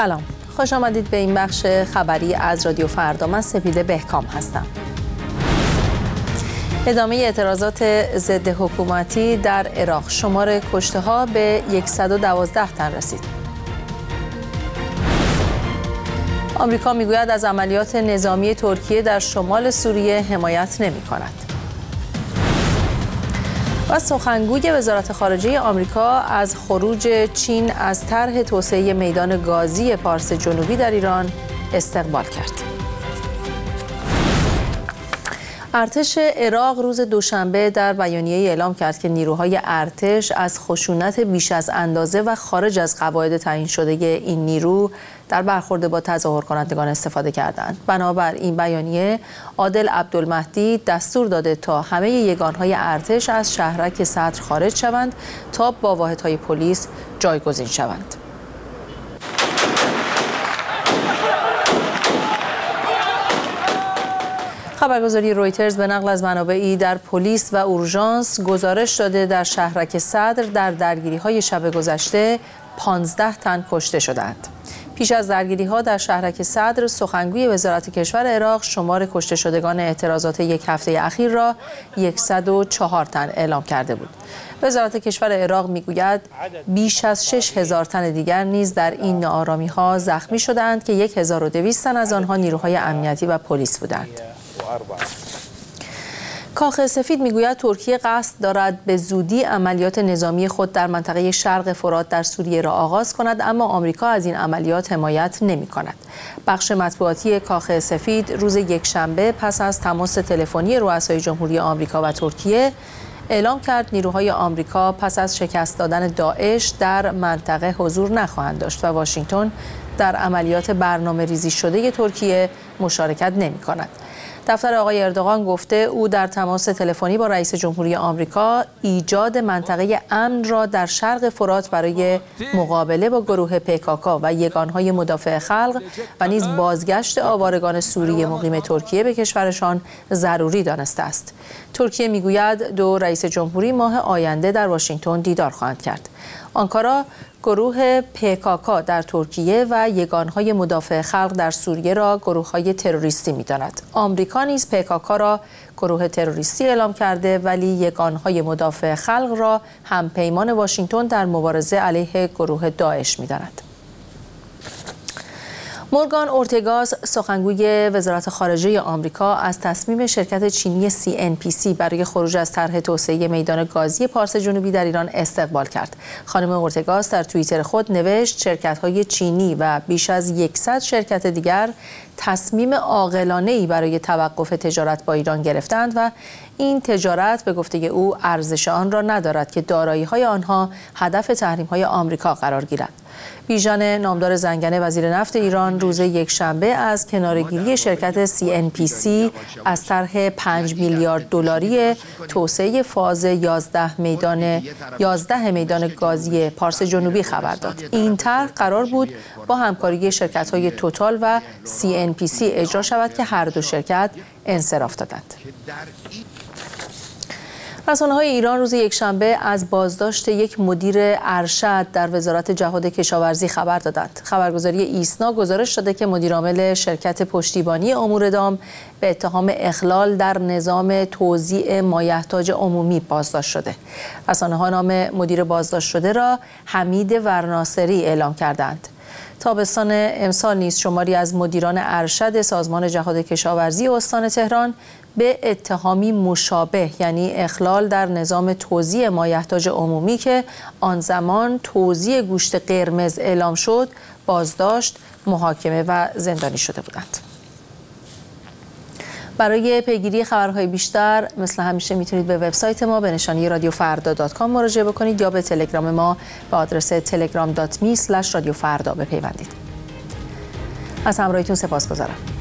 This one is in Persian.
سلام، خوش آمدید به این بخش خبری از رادیو فردا. من سپیده بهکام هستم. ادامه اعتراضات ضد حکومتی در عراق، شمار کشته‌ها به 112 تن رسید. آمریکا میگوید از عملیات نظامی ترکیه در شمال سوریه حمایت نمی‌کند. و سخنگوی وزارت خارجه آمریکا از خروج چین از طرح توسعه میدان گازی پارس جنوبی در ایران استقبال کرد. ارتش عراق روز دوشنبه در بیانیه‌ای اعلام کرد که نیروهای ارتش از خشونت بیش از اندازه و خارج از قواعد تعیین شده این نیرو در برخورد با تظاهر کنندگان استفاده کردند. بنابر این بیانیه، عادل عبدالمهدی دستور داده تا همه یگانهای ارتش از شهرک صدر خارج شوند تا با واحدهای پلیس جایگزین شوند. خبرگزاری رویترز به نقل از منابعی در پلیس و اورژانس گزارش داده در شهرک صدر در درگیری‌های شب گذشته 15 تن کشته شدند. پیش از درگیری‌ها در شهرک صدر، سخنگوی وزارت کشور عراق شمار کشته شدگان اعتراضات یک هفته اخیر را 104 تن اعلام کرده بود. وزارت کشور عراق میگوید بیش از 6000 تن دیگر نیز در این ناآرامی‌ها زخمی شدند که 1200 تن از آنها نیروهای امنیتی و پلیس بودند. کاخ سفید میگوید ترکیه قصد دارد به زودی عملیات نظامی خود در منطقه شرق فرات در سوریه را آغاز کند، اما آمریکا از این عملیات حمایت نمی کند. بخش مطبوعاتی کاخ سفید روز یکشنبه پس از تماس تلفنی رؤسای جمهوری آمریکا و ترکیه اعلام کرد نیروهای آمریکا پس از شکست دادن داعش در منطقه حضور نخواهند داشت و واشنگتن در عملیات برنامه ریزی شده ترکیه مشارکت نمی کند. دفتر آقای اردوغان گفته او در تماس تلفنی با رئیس جمهوری آمریکا ایجاد منطقه امن را در شرق فرات برای مقابله با گروه PKK و یگانهای مدافع خلق و نیز بازگشت آوارگان سوری مقیم ترکیه به کشورشان ضروری دانسته است. ترکیه میگوید دو رئیس جمهوری ماه آینده در واشنگتن دیدار خواهند کرد. آنکارا گروه PKK در ترکیه و یگانهای مدافع خلق در سوریه را گروه‌های تروریستی می‌داند. آمریکا نیز PKK را گروه تروریستی اعلام کرده، ولی یگانهای مدافع خلق را همپیمان واشنگتن در مبارزه علیه گروه داعش می‌داند. مورگان اورتگاس، سخنگوی وزارت خارجه آمریکا، از تصمیم شرکت چینی CNPC برای خروج از طرح توسعه میدان گازی پارس جنوبی در ایران استقبال کرد. خانم اورتگاس در توییتر خود نوشت شرکت‌های چینی و بیش از 100 شرکت دیگر تصمیم عاقلانه‌ای برای توقف تجارت با ایران گرفتند و این تجارت به گفته او ارزش آن را ندارد که دارایی‌های آنها هدف تحریم‌های آمریکا قرار گیرد. بیژن نامدار زنگنه وزیر نفت ایران روز یکشنبه از کناره‌گیری شرکت CNPC از طرح 5 میلیارد دلاری توسعه فاز 11 میدان گازی پارس جنوبی خبر داد. این طرح قرار بود با همکاری شرکت‌های توتال و CNPC اجرا شود که هر دو شرکت انصراف دادند. رسانه‌های ایران روز یکشنبه از بازداشت یک مدیر ارشد در وزارت جهاد کشاورزی خبر دادند. خبرگزاری ایسنا گزارش داده که مدیرعامل شرکت پشتیبانی امور دام به اتهام اخلال در نظام توزیع مایحتاج عمومی بازداشت شده. رسانه‌ها نام مدیر بازداشت شده را حمید ورناصری اعلام کردند. تابستان امسال نیز شماری از مدیران ارشد سازمان جهاد کشاورزی استان تهران به اتهامی مشابه، یعنی اخلال در نظام توزیع مایحتاج عمومی که آن زمان توزیع گوشت قرمز اعلام شد، بازداشت، محاکمه و زندانی شده بودند. برای پیگیری خبرهای بیشتر مثل همیشه میتونید به وبسایت ما به نشانی radiofarda.com مراجعه بکنید یا به تلگرام ما به آدرس telegram.me/radiofarda بپیوندید. از همراهیتون سپاسگزارم.